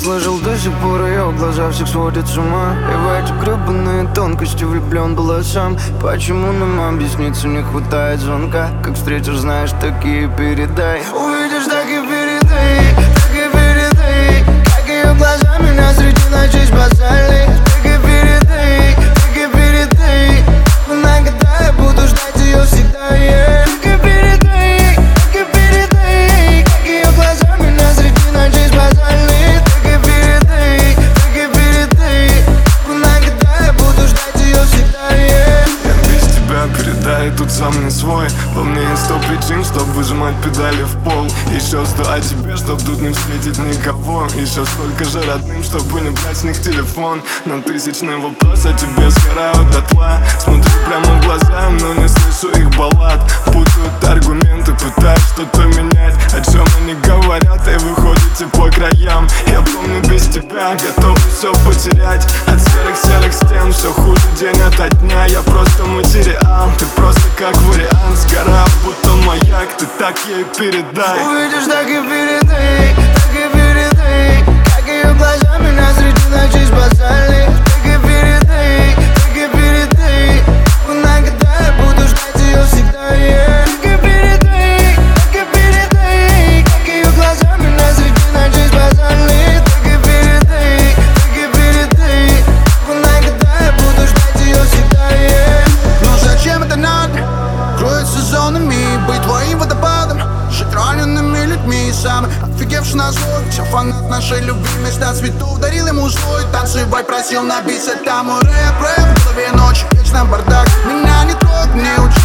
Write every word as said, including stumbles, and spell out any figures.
слышал, до сих пор ее глаза всех сводят с ума. И в эти гребаные тонкости влюблен был сам. Почему нам объясниться не хватает звонка? Как встретишь, знаешь, такие передай. Увидишь, так и передай, так и передай. Как ее глаза меня среди ночей спасали. Так и передай, так и передай. Иногда я буду ждать ее всегда, yeah. Так и передай, так и передай. Как ее глаза меня среди ночей спасали. Так и передай, так и передай. Иногда я буду ждать ее всегда, yeah. Я без тебя передай, тут сам не свой. Во мне есть сто причин, чтоб выжимать педали в пол. Еще сто о тебе, чтоб тут не встретить никого. Еще столько же родным, чтобы не брать с них телефон. На тысячный вопрос о тебе сгораю дотла. Смотрю прямо в глаза, но не слышу их баллад. Путают аргументы, пытаюсь что-то менять. О чем они говорят, и выходите по краям. Я помню, без тебя готов все потерять. От серых-серых стен все хуже день ото дня. Я просто материал, ты просто как вариант. Сгораю, будто маяк, ты так ей передай. Увидишь, так и передай, так и передай. Как ее глаза меня среди ночей спасали. Так и передай, так и передай. Иногда я буду ждать ее всегда, yeah. Так и передай, так и передай. Как ее глаза меня среди ночей спасали. Так и передай, так и передай. Иногда я буду ждать ее всегда, yeah. Ну зачем это надо? Кроет сезонами, быть твоим водопадом. Жить ранеными людьми, самый офигевший на злой. Все фанат нашей любви, места цветов дарил ему злой. Танцевать просил на бис, это мой рэп, рэп. В голове ночи, вечно бардак. Меня не трогай, не учи.